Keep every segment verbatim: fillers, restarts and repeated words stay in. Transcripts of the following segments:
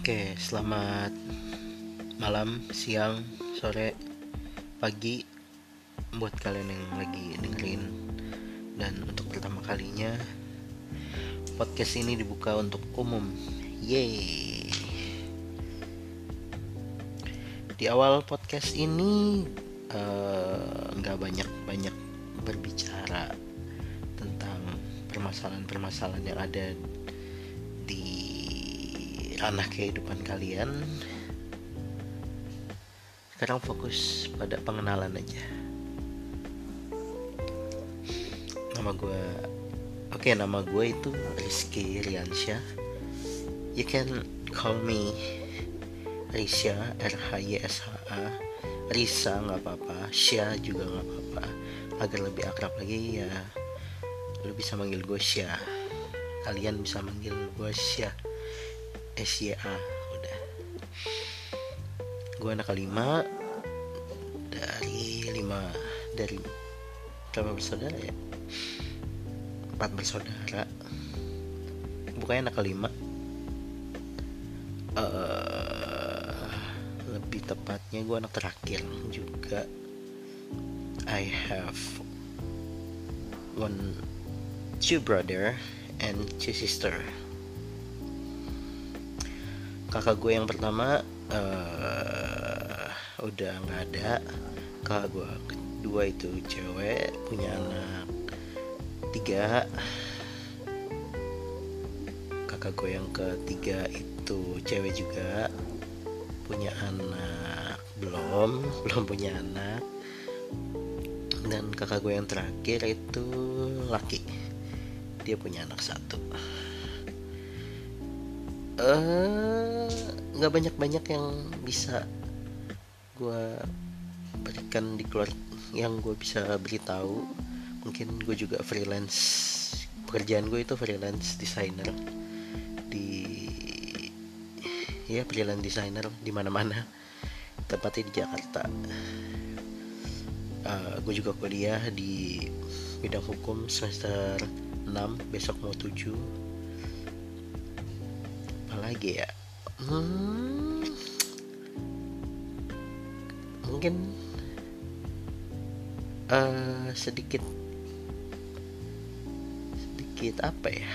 Oke, selamat malam, siang, sore, pagi buat kalian yang lagi dengerin. Dan untuk pertama kalinya podcast ini dibuka untuk umum. Yeay. Di awal podcast ini eh, nggak banyak-banyak berbicara tentang permasalahan-permasalahan yang ada di ranah kehidupan kalian. Sekarang fokus pada pengenalan aja. Nama gue, oke nama gue itu Rizky Riansyah. You can call me Risha, R H Y S H A. Risa nggak apa-apa, Syah juga nggak apa-apa. Agar lebih akrab lagi ya, lu bisa manggil gue Syah. Kalian bisa manggil gue Syah, S Y A. Udah. Gue anak kelima dari lima dari berapa bersaudara ya? Empat bersaudara. Bukannya anak kelima. Uh, lebih tepatnya gue anak terakhir juga. I have one two brother and two sister. Kakak gue yang pertama uh, udah nggak ada. Kakak gue kedua itu cewek, punya anak tiga. Kakak gue yang ketiga itu cewek juga, punya anak belum belum punya anak. Dan kakak gue yang terakhir itu laki, dia punya anak satu. Eh, nggak banyak-banyak yang bisa gue berikan di keluar, yang gue bisa beritahu. Mungkin gue juga freelance, pekerjaan gue itu freelance designer di ya freelance designer di mana-mana, tepatnya di Jakarta. Uh, gue juga kuliah di bidang hukum semester enam, besok mau tujuh. Apalagi ya, hmm, mungkin uh, sedikit sedikit apa ya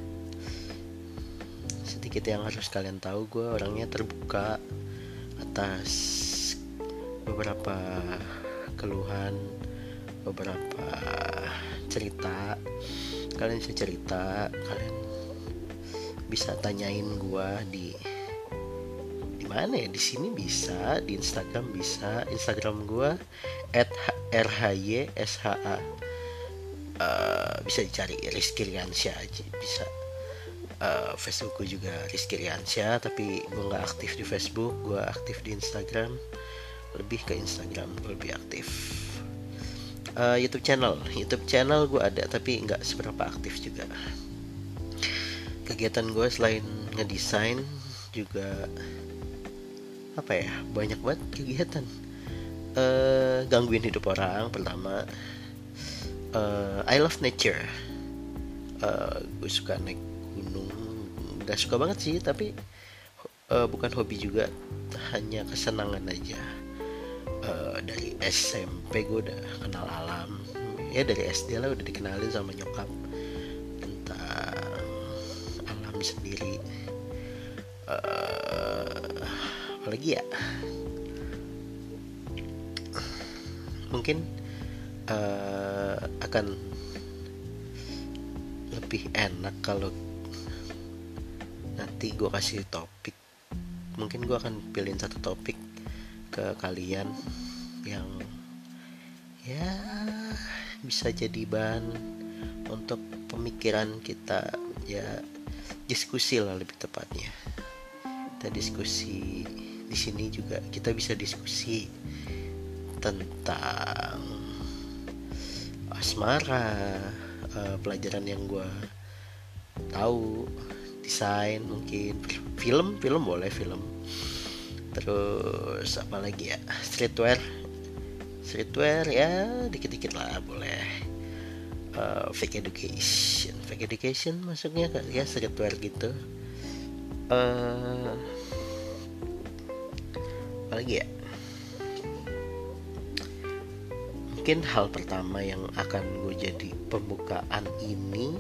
sedikit yang harus kalian tahu. Gue orangnya terbuka atas beberapa keluhan, beberapa cerita. Kalian bisa cerita, kalian bisa tanyain gue di di mana ya, di sini bisa, di Instagram bisa. Instagram gue et r h y s h a. Uh, bisa dicari Rizky Riansyah aja bisa. Uh, Facebook gue juga Rizky Riansyah, tapi gue nggak aktif di Facebook, gue aktif di Instagram. Lebih ke Instagram gue lebih aktif. uh, YouTube channel YouTube channel gue ada, tapi nggak seberapa aktif juga. Kegiatan gue selain ngedesain juga apa ya, banyak banget kegiatan. uh, Gangguin hidup orang pertama. uh, I love nature. uh, Gue suka naik gunung. Gak suka banget sih, tapi uh, bukan hobi juga, hanya kesenangan aja. Uh, dari S M P gue udah kenal alam. Ya dari S D lah udah dikenalin sama nyokap tentang alam sendiri. uh, Apalagi ya, mungkin uh, akan lebih enak kalau nanti gue kasih topik. Mungkin gue akan pilihin satu topik ke kalian yang ya bisa jadi bahan untuk pemikiran kita, ya diskusi lah lebih tepatnya. Kita diskusi di sini juga, kita bisa diskusi tentang asmara, uh, pelajaran yang gue tahu, desain, mungkin film film boleh film. Terus apa lagi ya, streetwear streetwear ya dikit-dikit lah boleh. uh, fake education fake education masuknya ya streetwear gitu. uh, apalagi ya, mungkin hal pertama yang akan gue jadi pembukaan ini,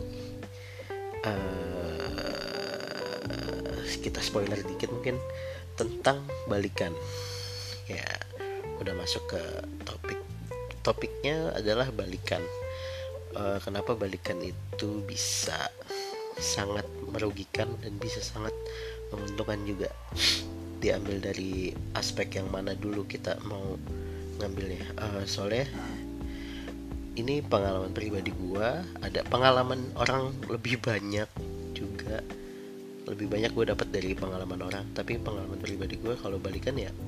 uh, kita spoiler dikit mungkin, tentang balikan. Ya udah masuk ke topik, topiknya adalah balikan. Uh, kenapa balikan itu bisa sangat merugikan dan bisa sangat menguntungkan juga. Diambil dari aspek yang mana dulu kita mau ngambilnya. Uh, soalnya ini pengalaman pribadi gue, ada pengalaman orang lebih banyak juga, lebih banyak gue dapat dari pengalaman orang, tapi pengalaman pribadi gue kalau balikan ya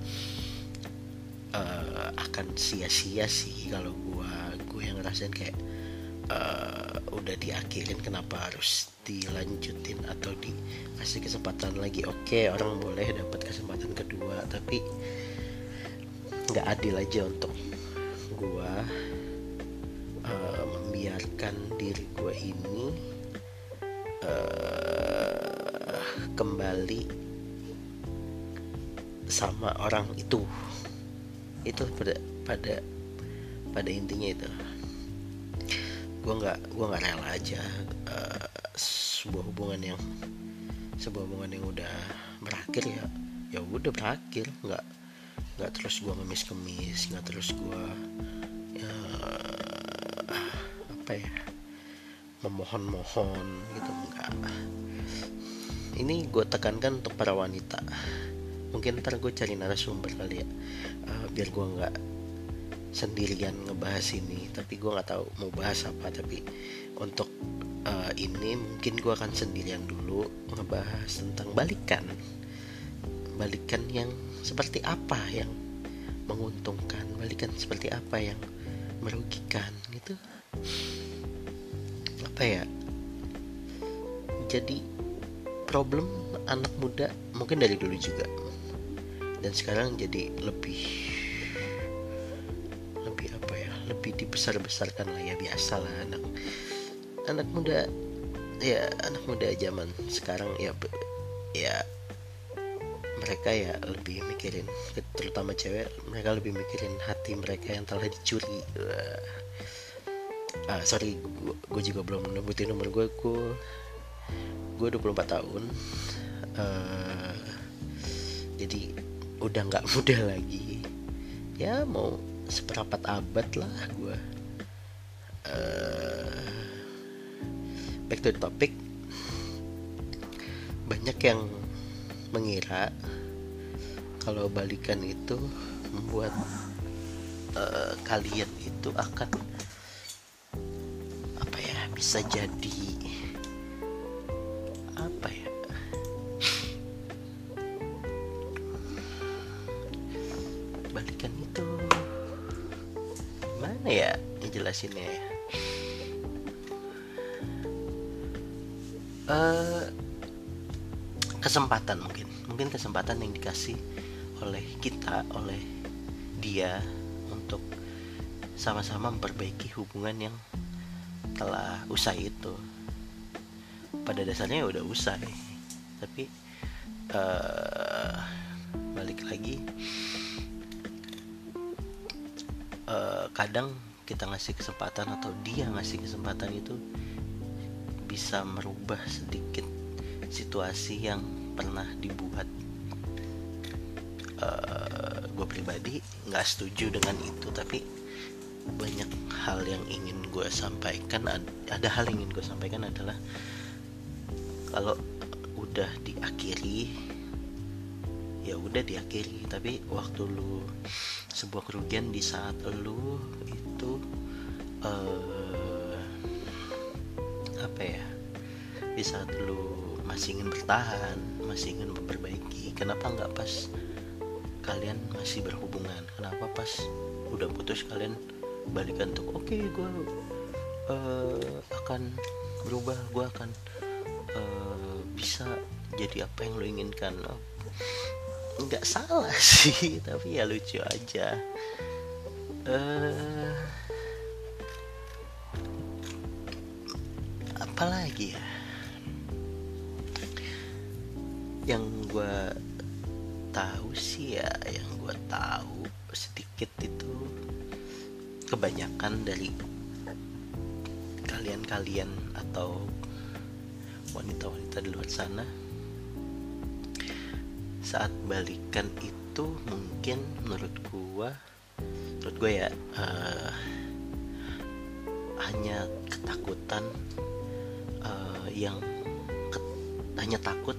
uh, akan sia-sia sih kalau gue gue yang ngerasain kayak uh, udah diakhirin, kenapa harus dilanjutin atau dikasih kesempatan lagi. Oke, orang boleh dapat kesempatan kedua, tapi nggak adil aja untuk gue uh, membiarkan diri gue ini uh, kembali sama orang itu. Itu pada pada pada intinya itu gue nggak gue nggak rela aja uh, sebuah hubungan yang sebuah hubungan yang udah berakhir ya ya udah berakhir, nggak nggak terus gue ngemis-kemis, nggak terus gue ya, apa ya memohon-mohon gitu, enggak. Ini gue tekankan untuk para wanita, mungkin ntar gue cari narasumber kali ya, uh, biar gue nggak sendirian ngebahas ini, tapi gue nggak tahu mau bahas apa. Tapi untuk uh, ini mungkin gue akan sendirian dulu ngebahas tentang balikan. Balikan yang seperti apa yang menguntungkan, balikan seperti apa yang merugikan gitu. Apa ya, jadi problem anak muda mungkin dari dulu juga, dan sekarang jadi lebih lebih apa ya, lebih dibesar-besarkan lah ya, biasa lah anak anak muda ya, anak muda zaman sekarang ya ya mereka ya lebih mikirin, terutama cewek, mereka lebih mikirin hati mereka yang telah dicuri. Ah sorry, gue juga belum nebutin nomor gue. Gue gue dua puluh empat tahun, uh, jadi udah nggak muda lagi. Ya mau seperempat abad lah gue. Uh, back to the topic. Banyak yang mengira kalau balikan itu membuat uh, kalian itu akan apa ya, bisa jadi apa ya, balikan itu gimana ya ngejelasinnya ya, uh, kesempatan mungkin mungkin kesempatan yang dikasih oleh kita, oleh dia untuk sama-sama memperbaiki hubungan yang telah usai itu. Pada dasarnya udah usai, tapi uh, balik lagi, uh, kadang kita ngasih kesempatan atau dia ngasih kesempatan itu bisa merubah sedikit situasi yang pernah dibuat. Uh, gue pribadi nggak setuju dengan itu, tapi banyak hal yang ingin gue sampaikan. Ada hal yang ingin gue sampaikan adalah kalau udah diakhiri ya udah diakhiri, tapi waktu lu sebuah kerugian di saat lu itu uh, apa ya, di saat lu masih ingin bertahan, masih ingin memperbaiki, kenapa nggak pas kalian masih berhubungan, kenapa pas udah putus kalian balikan tuh, oke okay, gue uh, akan berubah, gue akan uh, bisa jadi apa yang lo inginkan. Oh, nggak salah sih, tapi ya lucu aja. Uh, apalagi ya yang gue tahu sih ya, yang gue gue tahu sedikit itu kebanyakan dari kalian-kalian atau wanita-wanita di luar sana saat balikan itu mungkin menurut gue menurut gue ya uh, hanya ketakutan uh, yang ke, hanya takut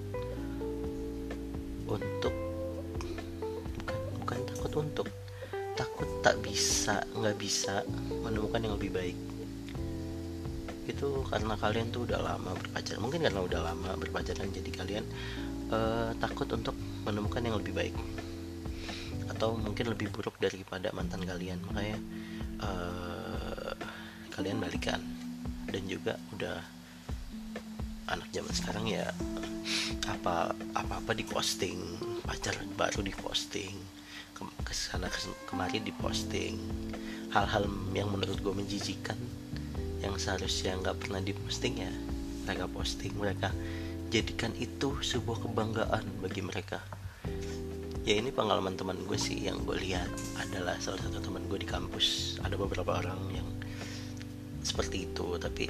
untuk bukan bukan takut untuk takut tak bisa nggak bisa menemukan yang lebih baik. Itu karena kalian tuh udah lama berpacaran, mungkin karena udah lama berpacaran jadi kalian uh, takut untuk menemukan yang lebih baik atau mungkin lebih buruk daripada mantan kalian, makanya uh, kalian balikan. Dan juga udah anak zaman sekarang ya apa apa apa di posting, pacar baru di posting, kesana kemari di posting, hal-hal yang menurut gue menjijikan yang seharusnya nggak pernah diposting ya mereka posting, mereka jadikan itu sebuah kebanggaan bagi mereka. Ya ini pengalaman teman gue sih, yang gue lihat adalah salah satu teman gue di kampus, ada beberapa orang yang seperti itu. Tapi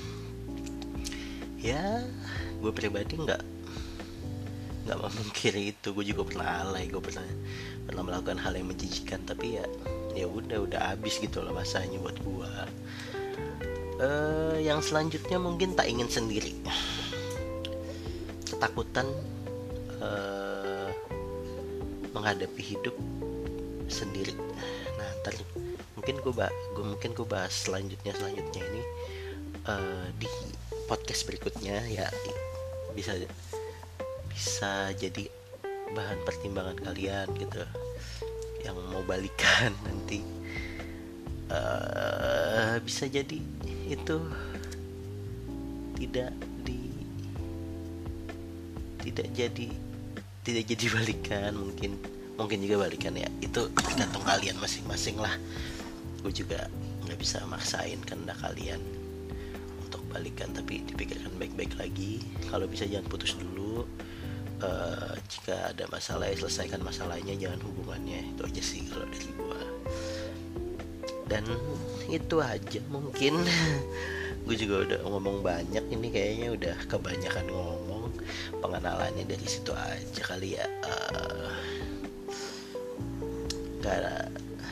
ya gue pribadi nggak nggak memungkiri itu, gue juga pernah alay, gue pernah pernah melakukan hal yang menjijikan, tapi ya ya udah udah habis gitu loh masanya buat gue. Uh, yang selanjutnya mungkin tak ingin sendiri, ketakutan uh, menghadapi hidup sendiri. Nah, ntar mungkin gue bah, gue mungkin gue bahas selanjutnya selanjutnya ini uh, di podcast berikutnya ya, bisa bisa jadi bahan pertimbangan kalian gitu yang mau balikan nanti. Uh, bisa jadi itu tidak di tidak jadi tidak jadi balikan, mungkin mungkin juga balikan ya, itu tergantung kalian masing-masing lah. Gue juga nggak bisa maksain kehendak kalian untuk balikan, tapi dipikirkan baik-baik lagi. Kalau bisa jangan putus dulu. Uh, jika ada masalah ya selesaikan masalahnya, jangan hubungannya. Itu aja sih kalau dari gue. Dan itu aja mungkin. Gue juga udah ngomong banyak ini, kayaknya udah kebanyakan ngomong. Pengenalannya dari situ aja kali ya. Uh, gak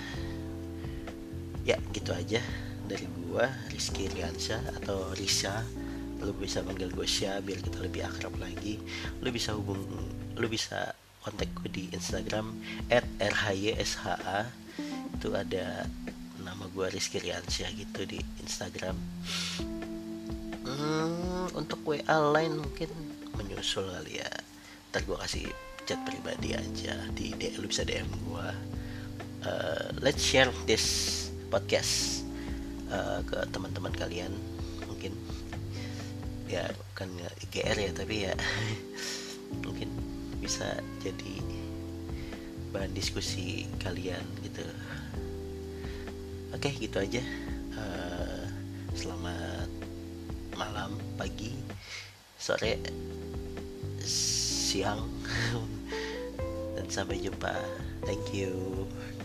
ya gitu aja dari gue, Rizky Riansyah atau Risa. Lu bisa panggil gue Syah biar kita lebih akrab lagi. Lu bisa hubung, lu bisa kontak gue di Instagram et r h y s h a. Itu ada nama gue Rizky Riansyah gitu di Instagram. Hmm, untuk W A line mungkin menyusul kali ya. Ntar gue kasih chat pribadi aja di D, lu bisa D M gue. Uh, let's share this podcast uh, ke teman-teman kalian, mungkin ya bukan G R ya, tapi ya mungkin bisa jadi bahan diskusi kalian gitu. Oke, gitu aja. Uh, selamat malam, pagi, sore, siang, dan sampai jumpa. Thank you.